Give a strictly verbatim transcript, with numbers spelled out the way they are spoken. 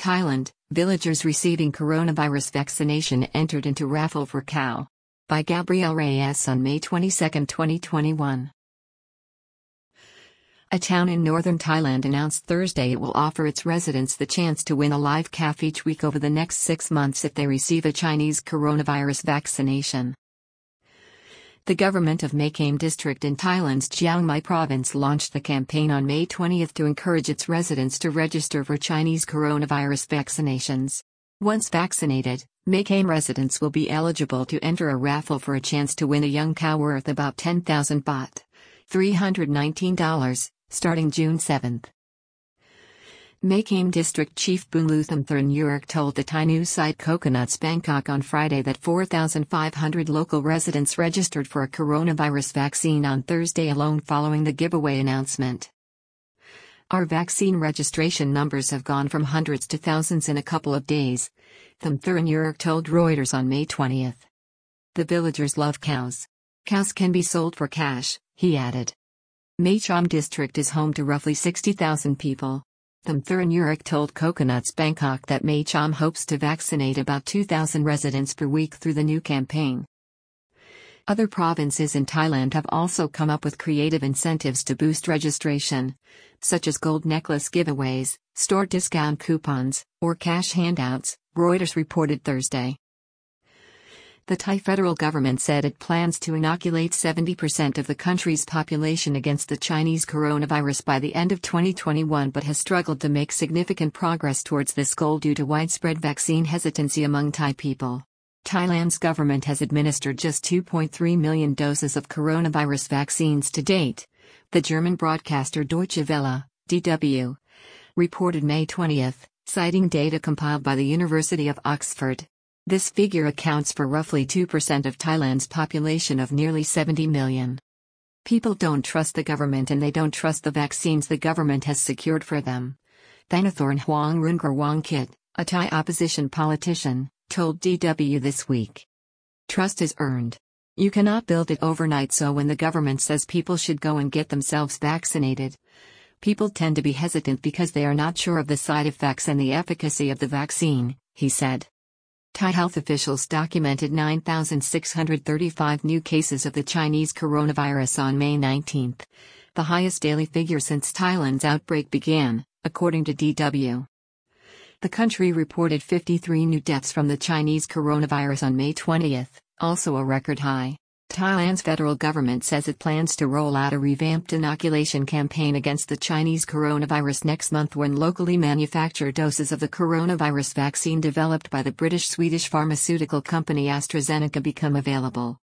Thailand, villagers receiving coronavirus vaccination entered into raffle for cow. By Gabrielle Reyes on May twenty-second, twenty twenty-one. A town in northern Thailand announced Thursday it will offer its residents the chance to win a live calf each week over the next six months if they receive a Chinese coronavirus vaccination. The government of Mae Kam district in Thailand's Chiang Mai province launched the campaign on May twentieth to encourage its residents to register for Chinese coronavirus vaccinations. Once vaccinated, Mae Kam residents will be eligible to enter a raffle for a chance to win a young cow worth about ten thousand baht, three hundred nineteen dollars, starting June seventh. Mae Kam District Chief Boonlutham Thurnuruk told the Thai news site Coconuts Bangkok on Friday that four thousand five hundred local residents registered for a coronavirus vaccine on Thursday alone following the giveaway announcement. Our vaccine registration numbers have gone from hundreds to thousands in a couple of days, Tham Thurnuruk told Reuters on May twentieth. The villagers love cows. Cows can be sold for cash, he added. Mae Cham district is home to roughly sixty thousand people. Tham Thurnuruk told Coconuts Bangkok that Mae Cham hopes to vaccinate about two thousand residents per week through the new campaign. Other provinces in Thailand have also come up with creative incentives to boost registration, such as gold necklace giveaways, store discount coupons, or cash handouts, Reuters reported Thursday. The Thai federal government said it plans to inoculate seventy percent of the country's population against the Chinese coronavirus by the end of twenty twenty-one but has struggled to make significant progress towards this goal due to widespread vaccine hesitancy among Thai people. Thailand's government has administered just two point three million doses of coronavirus vaccines to date, the German broadcaster Deutsche Welle, D W, reported May twentieth, citing data compiled by the University of Oxford. This figure accounts for roughly two percent of Thailand's population of nearly seventy million. People don't trust the government and they don't trust the vaccines the government has secured for them, Thanathorn Huang Rungarwangkit, a Thai opposition politician, told D W this week. Trust is earned. You cannot build it overnight, so when the government says people should go and get themselves vaccinated, people tend to be hesitant because they are not sure of the side effects and the efficacy of the vaccine, he said. Thai health officials documented nine thousand six hundred thirty-five new cases of the Chinese coronavirus on May nineteenth, the highest daily figure since Thailand's outbreak began, according to D W. The country reported fifty-three new deaths from the Chinese coronavirus on May twentieth, also a record high. Thailand's federal government says it plans to roll out a revamped inoculation campaign against the Chinese coronavirus next month when locally manufactured doses of the coronavirus vaccine developed by the British-Swedish pharmaceutical company AstraZeneca become available.